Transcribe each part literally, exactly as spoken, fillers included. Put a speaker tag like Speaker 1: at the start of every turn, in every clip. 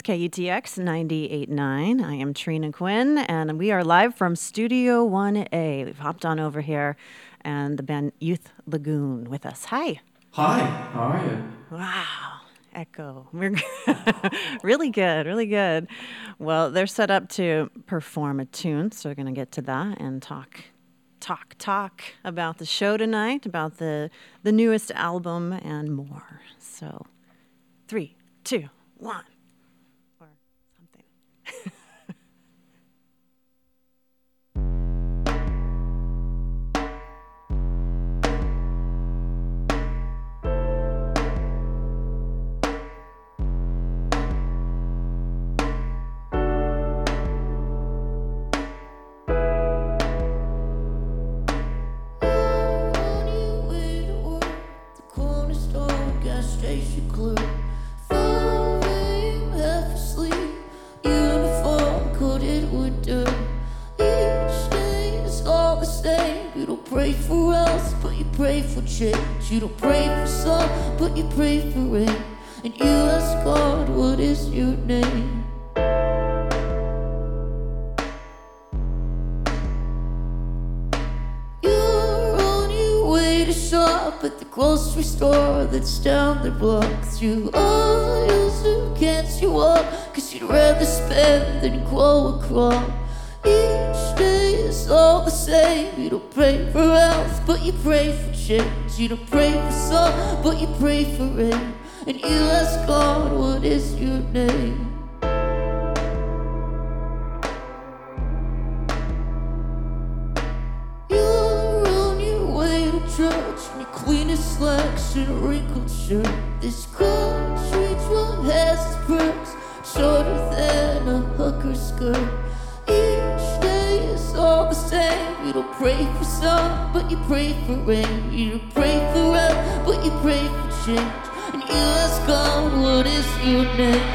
Speaker 1: It's K U T X ninety-eight point nine. I am Trina Quinn, and we are live from Studio one A. We've hopped on over here, and the band Youth Lagoon with us. Hi.
Speaker 2: Hi, how are you?
Speaker 1: Wow. Echo. We're really good, really good. Well, they're set up to perform a tune, so we're going to get to that and talk, talk, talk about the show tonight, about the the newest album, and more. So, three, two, one, or something.
Speaker 3: Pray for us, but you pray for change. You don't pray for sun, but you pray for rain. And you ask God, what is your name? You're on your way to shop at the grocery store that's down the block. Through aisles of can't you walk, cause you'd rather spend than grow a crop. Each day is all the same. You don't pray for health, but you pray for change. You don't pray for sun, but you pray for rain. And you ask God, what is your name? You're on your way to church in your cleanest slacks and a wrinkled shirt. This country drum has its perks, shorter than a hooker skirt. Each day is all the same. You don't pray for sun, but you pray for rain. You don't pray for help, but you pray for change. And you ask God, what is your name?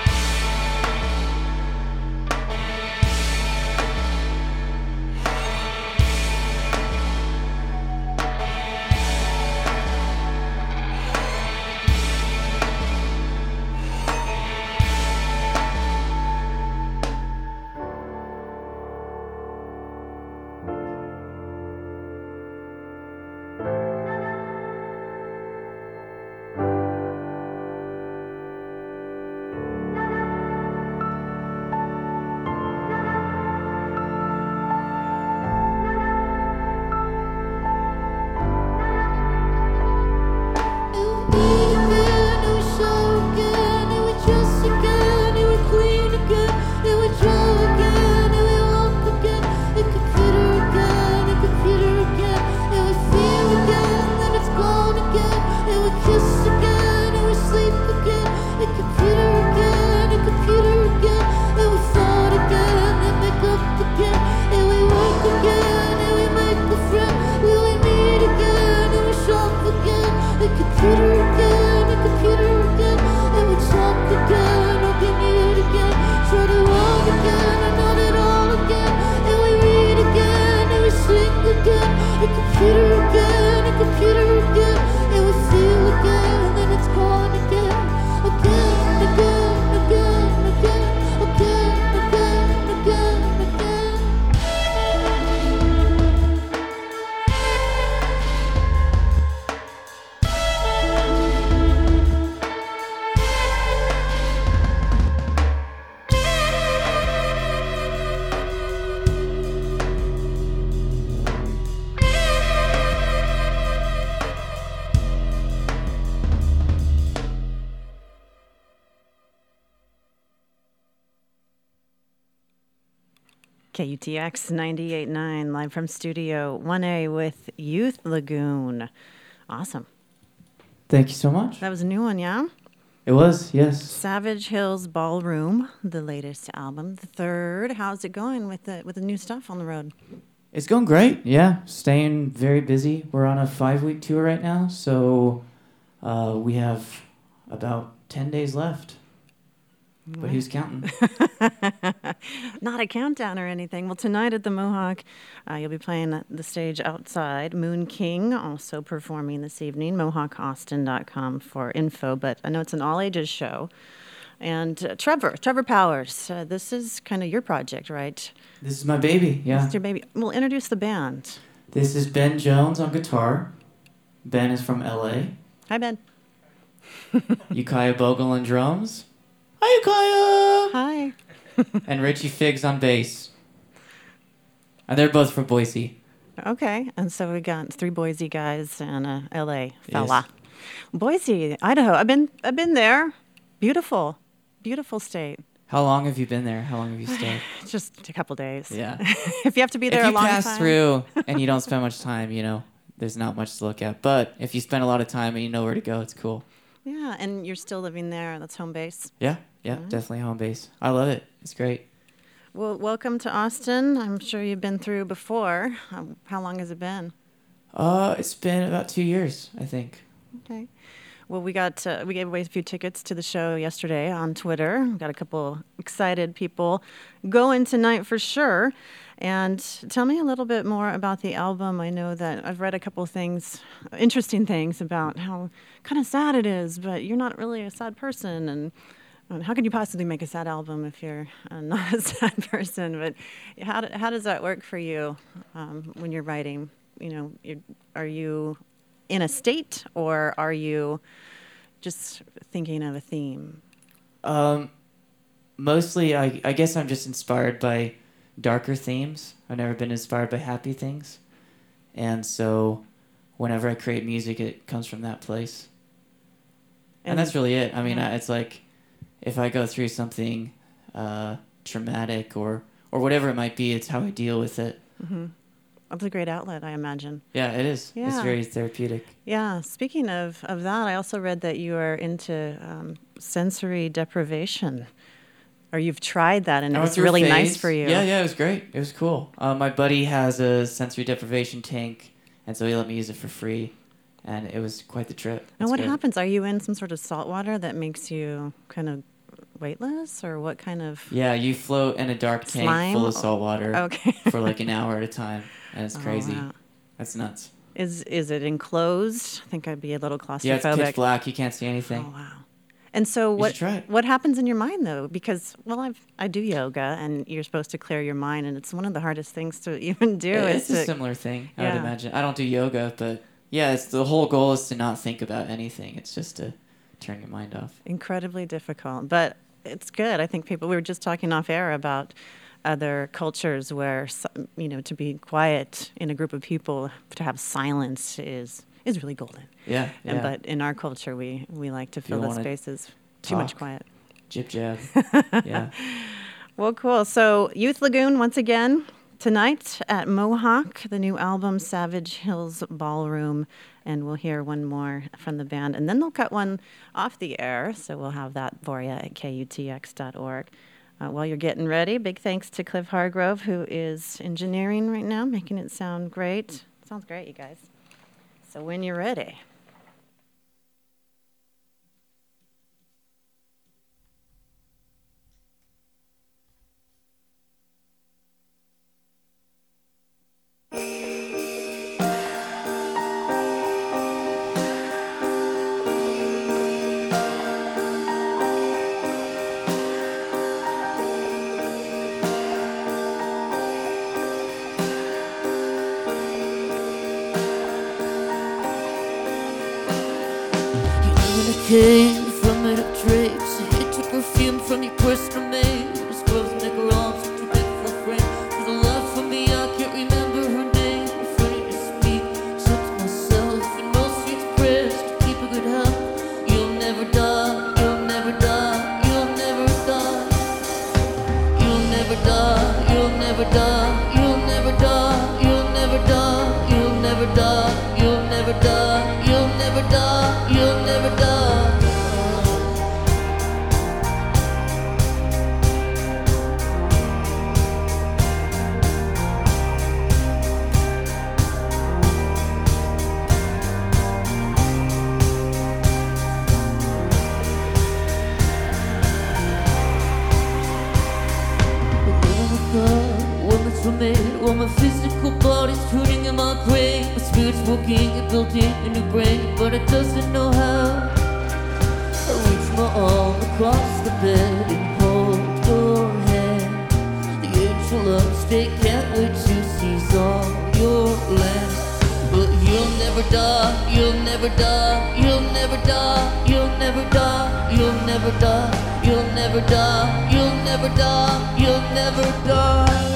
Speaker 1: K U T X ninety-eight point nine, live from Studio one A with Youth Lagoon. Awesome.
Speaker 2: Thank you so much.
Speaker 1: That was a new one, yeah?
Speaker 2: It was, yes.
Speaker 1: Savage Hills Ballroom, the latest album, the third. How's it going with the with the new stuff on the road?
Speaker 2: It's going great, yeah. Staying very busy. We're on a five-week tour right now, so uh, we have about ten days left. But who's counting?
Speaker 1: Not a countdown or anything. Well, tonight at the Mohawk, uh, you'll be playing the stage outside. Moon King also performing this evening. Mohawk Austin dot com for info. But I know it's an all-ages show. And uh, Trevor, Trevor Powers, uh, this is kind of your project, right?
Speaker 2: This is my baby, yeah.
Speaker 1: This is your baby. Well, introduce the band.
Speaker 2: This is Ben Jones on guitar. Ben is from L A.
Speaker 1: Hi, Ben.
Speaker 2: Ukiah Bogle on drums. Hi, Ukiah!
Speaker 1: Hi.
Speaker 2: And Richie Figs on bass. And they're both from Boise.
Speaker 1: Okay, and so we got three Boise guys and a L A fella.
Speaker 2: Yes.
Speaker 1: Boise, Idaho. I've been, I've been there. Beautiful, beautiful state.
Speaker 2: How long have you been there? How long have you stayed?
Speaker 1: Just a couple days.
Speaker 2: Yeah.
Speaker 1: If you have to be there
Speaker 2: if
Speaker 1: a
Speaker 2: you
Speaker 1: long
Speaker 2: pass
Speaker 1: time.
Speaker 2: through and you don't spend much time, you know, there's not much to look at. But if you spend a lot of time and you know where to go, it's cool.
Speaker 1: Yeah, and you're still living there. That's home base.
Speaker 2: Yeah, yeah,
Speaker 1: Right.
Speaker 2: definitely home base. I love it. It's great.
Speaker 1: Well, welcome to Austin. I'm sure you've been through before. Um, how long has it been?
Speaker 2: Uh, it's been about two years, I think.
Speaker 1: Okay. Well, we got uh, we gave away a few tickets to the show yesterday on Twitter. Got a couple excited people going tonight for sure. And tell me a little bit more about the album. I know that I've read a couple things, interesting things about how kind of sad it is, but you're not really a sad person. And, and how could you possibly make a sad album if you're uh, not a sad person? But how do, how does that work for you um, when you're writing? You know, you're, are you in a state, or are you just thinking of a theme?
Speaker 2: Um, mostly, I, I guess I'm just inspired by darker themes. I've never been inspired by happy things. And so whenever I create music, it comes from that place. And, and that's really it. I mean,
Speaker 1: yeah.
Speaker 2: I, it's like if I go through something uh, traumatic or, or whatever it might be, it's how I deal with it.
Speaker 1: Mm-hmm. That's a great outlet, I imagine.
Speaker 2: Yeah, it is.
Speaker 1: Yeah.
Speaker 2: It's very therapeutic.
Speaker 1: Yeah. Speaking of, of that, I also read that you are into um, sensory deprivation, or you've tried that, and
Speaker 2: I
Speaker 1: it
Speaker 2: went
Speaker 1: was
Speaker 2: through a
Speaker 1: really nice
Speaker 2: phase.
Speaker 1: for you.
Speaker 2: Yeah, yeah, it was great. It was cool. Uh, my buddy has a sensory deprivation tank, and so he let me use it for free, and it was quite the trip.
Speaker 1: And
Speaker 2: It's
Speaker 1: what
Speaker 2: good.
Speaker 1: happens? Are you in some sort of salt water that makes you kind of weightless, or what kind of?
Speaker 2: Yeah, you float in a dark tank
Speaker 1: Slime?
Speaker 2: full of salt water
Speaker 1: Okay.
Speaker 2: for like an hour at a time, and it's
Speaker 1: Oh,
Speaker 2: crazy.
Speaker 1: wow.
Speaker 2: That's nuts.
Speaker 1: Is is it enclosed? I think I'd be a little claustrophobic.
Speaker 2: Yeah, it's pitch black. You can't see anything.
Speaker 1: Oh wow! And so
Speaker 2: You
Speaker 1: what?
Speaker 2: should try it.
Speaker 1: What happens in your mind though? Because well, I've I do yoga, and you're supposed to clear your mind, and it's one of the hardest things to even do.
Speaker 2: It-
Speaker 1: is
Speaker 2: it's a
Speaker 1: to,
Speaker 2: similar thing, I would
Speaker 1: Yeah.
Speaker 2: imagine. I don't do yoga, but yeah, it's the whole goal is to not think about anything. It's just to turn your mind off.
Speaker 1: incredibly difficult, but it's good. I think people. We were just talking off air about other cultures where some- you know to be quiet in a group of people, to have silence is is really golden.
Speaker 2: Yeah,
Speaker 1: And
Speaker 2: yeah.
Speaker 1: but in our culture, we we like to fill
Speaker 2: you
Speaker 1: the
Speaker 2: wanna
Speaker 1: spaces. Too much
Speaker 2: talk.
Speaker 1: quiet.
Speaker 2: Jib jab. Yeah.
Speaker 1: Well, cool. So Youth Lagoon once again tonight at Mohawk, the new album Savage Hills Ballroom, and we'll hear one more from the band, and then they'll cut one off the air, so we'll have that for you at K U T X dot org. Uh, while you're getting ready, big thanks to Cliff Hargrove, who is engineering right now, making it sound great. Sounds great, you guys. So when you're ready.
Speaker 3: Came from it up drapes. A hit took perfume from your personal maid. His girl's neck her arms too big for a frame. For the life of me, I can't remember her name. Afraid to speak, so to myself and mostly expressed to keep a good health. You'll never die, you'll never die, you'll never die. You'll never die, you'll never die, you'll never die, you'll never die, you'll never die, you'll never die, you'll never die, you'll never die. While my physical body's turning in my grave, my spirit's working and building a new brain, but it doesn't know how. I reach my arm across the bed and hold your hand. The angel upstate can't wait to seize all your land. But you'll never die, you'll never die, you'll never die, you'll never die, you'll never die, you'll never die, you'll never die, you'll never die.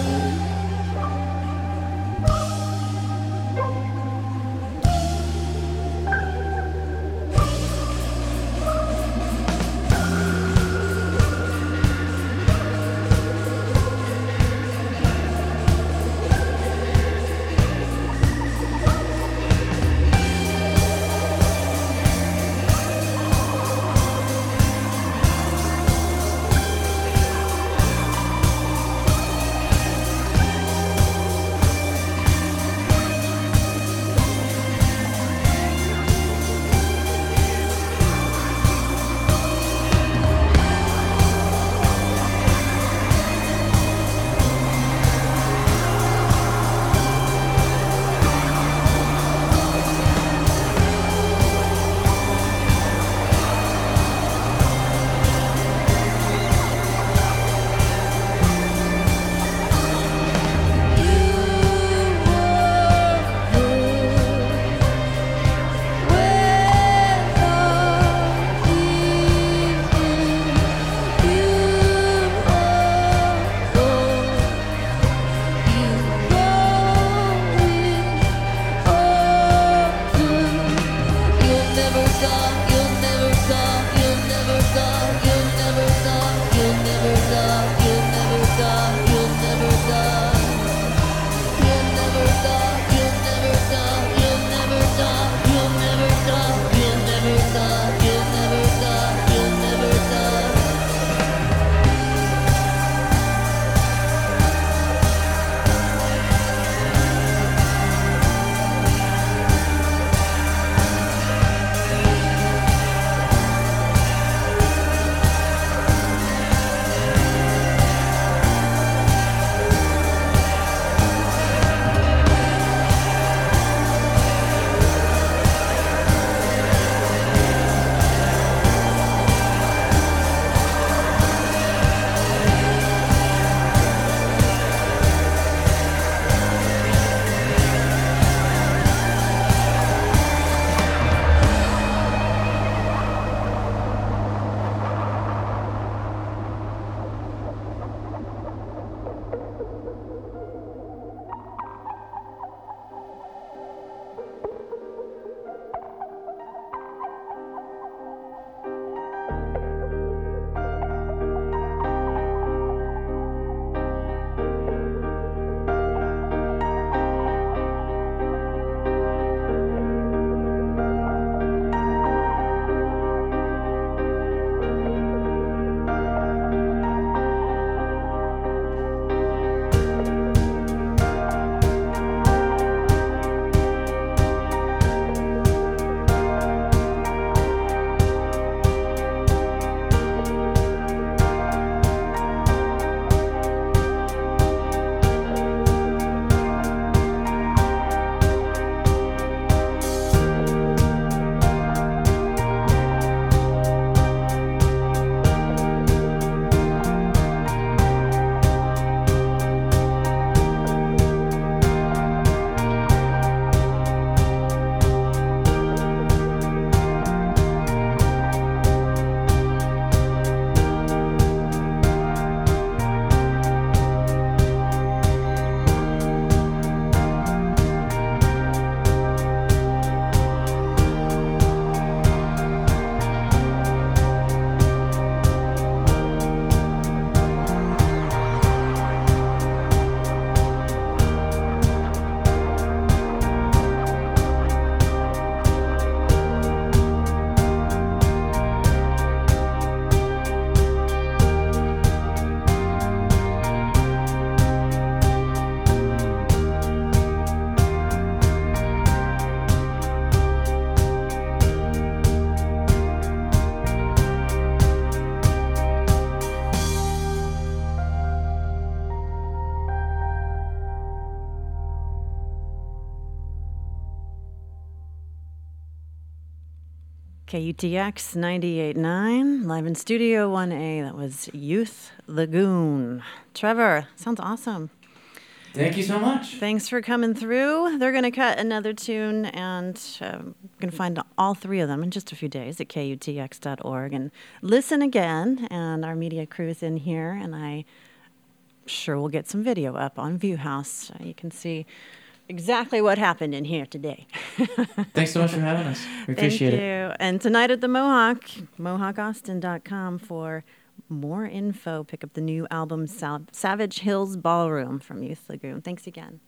Speaker 1: K U T X ninety-eight point nine, live in Studio one A. That was Youth Lagoon. Trevor, sounds awesome.
Speaker 2: Thank you so much.
Speaker 1: Thanks for coming through. They're going to cut another tune, and um, you can find all three of them in just a few days at K U T X dot org. And listen again, and our media crew is in here, and I sure will get some video up on Viewhouse. Uh, you can see exactly what happened in here today.
Speaker 2: Thanks so much for having us. We appreciate
Speaker 1: Thank
Speaker 2: it.
Speaker 1: you. And tonight at the Mohawk, mohawk austin dot com for more info. Pick up the new album, Sav- Savage Hills Ballroom from Youth Lagoon. Thanks again.